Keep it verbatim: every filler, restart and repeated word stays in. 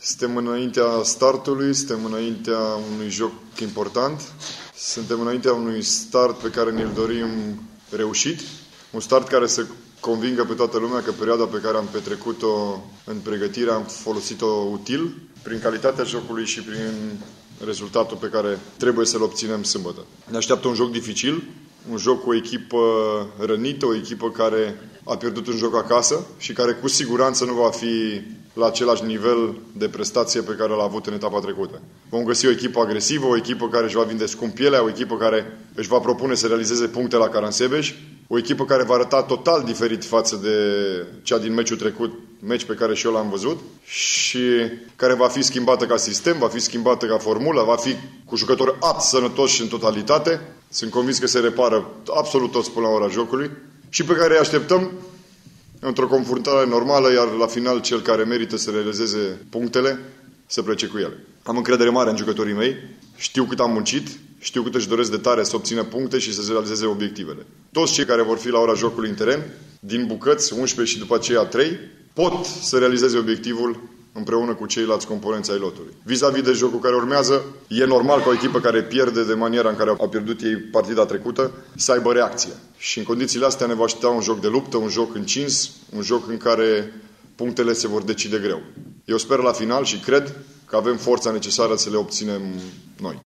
Suntem înaintea startului, suntem înaintea unui joc important, suntem înaintea unui start pe care ne-l dorim reușit, un start care să convingă pe toată lumea că perioada pe care am petrecut-o în pregătire am folosit-o util, prin calitatea jocului și prin rezultatul pe care trebuie să-l obținem sâmbătă. Ne așteaptă un joc dificil, un joc cu o echipă rănită, o echipă care a pierdut un joc acasă și care cu siguranță nu va fi la același nivel de prestație pe care l-a avut în etapa trecută. Vom găsi o echipă agresivă, o echipă care își va vinde scump pielea, o echipă care își va propune să realizeze puncte la Caransebeș, o echipă care va arăta total diferit față de cea din meciul trecut, meci pe care și eu l-am văzut, și care va fi schimbată ca sistem, va fi schimbată ca formulă, va fi cu jucători apți, sănătoși în totalitate. Sunt convins că se repară absolut toți până la ora jocului și pe care îi așteptăm într-o confruntare normală, iar la final cel care merită să realizeze punctele să plece cu ele. Am încredere mare în jucătorii mei, știu cât am muncit, știu cât își doresc de tare să obțină puncte și să se realizeze obiectivele. Toți cei care vor fi la ora jocului în teren, din bucăți, unsprezece și după aceea trei, pot să realizeze obiectivul împreună cu ceilalți componenți ai lotului. Vis-a-vis de jocul care urmează, e normal ca o echipă care pierde de maniera în care a pierdut ei partida trecută să aibă reacție. Și în condițiile astea ne va aștepta un joc de luptă, un joc încins, un joc în care punctele se vor decide greu. Eu sper la final și cred că avem forța necesară să le obținem noi.